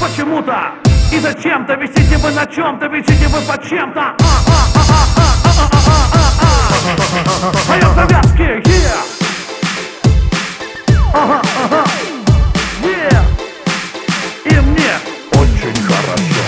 почему-то и зачем-то висите вы на чем-то, висите вы под чем-то. А я в завязке, и мне очень хорошо.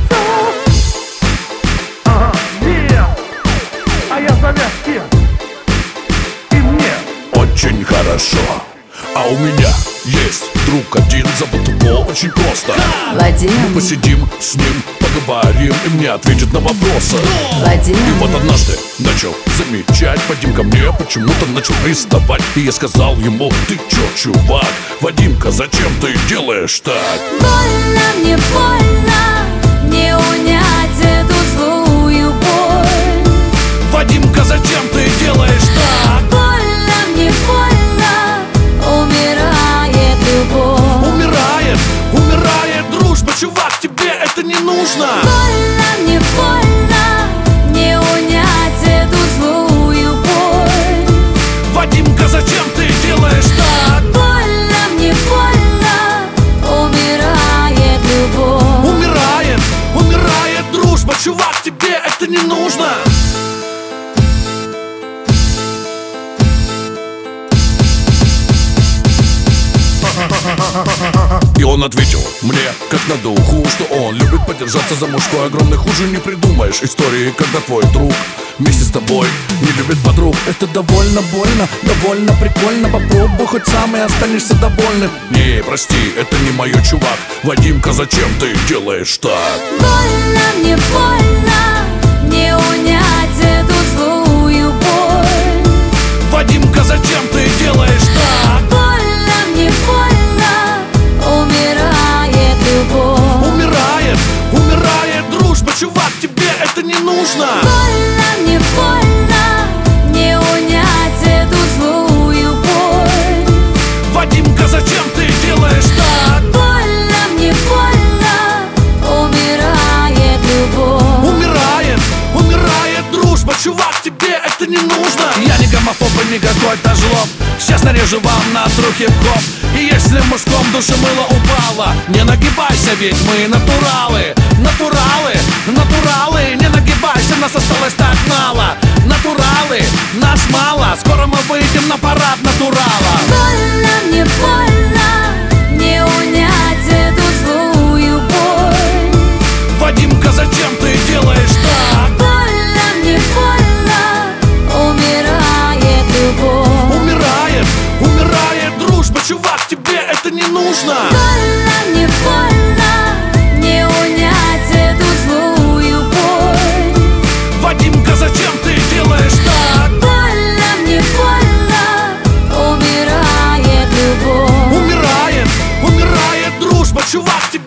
А я в завязке, и мне очень хорошо. А у меня есть друг один, зовут его очень просто. Вадим. Мы посидим с ним, поговорим, и мне ответит на вопросы. Вадим. И вот однажды начал замечать, Вадим ко мне почему-то начал приставать. И я сказал ему: ты чё, чувак? Вадимка, зачем ты делаешь так? Больно, мне больно, не унять эту злую боль. Вадимка, зачем ты делаешь так? Больно, мне больно, умирает любовь. Умирает дружба, чувак, тебе это не нужно. Больно, мне больно, не унять эту злую боль. Вадимка, зачем ты делаешь так? Больно, мне больно, умирает любовь. Умирает дружба, чувак, тебе это не нужно. И он ответил мне, как на духу, что он любит подержаться за мужской огромный. Хуже не придумаешь истории, когда твой друг вместе с тобой не любит подруг. Это довольно больно, довольно прикольно. Попробуй хоть сам и останешься довольным. Не, прости, это не мое, чувак. Вадимка, зачем ты делаешь так? Больно, мне больно, не унять эту злую боль. Вадимка, зачем ты делаешь так? Больно, мне больно, умирает любовь. Умирает дружба, чувак, тебе это не нужно. Больно, мне больно, не унять эту злую боль. Вадимка, зачем ты делаешь так? Больно, мне больно, умирает любовь. Умирает дружба, чувак, тебе это не нужно. Я не гомофоб и никакой даже лоб. Сейчас нарежу вам на тру хип-хоп. И если в мужском душе мыло упало, не нагибайся, ведь мы натуралы. Натуралы, не нагибайся, нас осталось так мало. Натуралы, нас мало, скоро мы выйдем на парад натурала. Больно, мне больно, не унять эту злую боль. Вадимка, зачем ты делаешь так? Больно, мне больно, умирает любовь. Умирает дружба, чувак, тебе это не нужно. Больно, мне больно, не унять эту злую боль. Вадимка, зачем ты делаешь так? Больно, мне больно, умирает любовь. Умирает дружба, чувак, тебе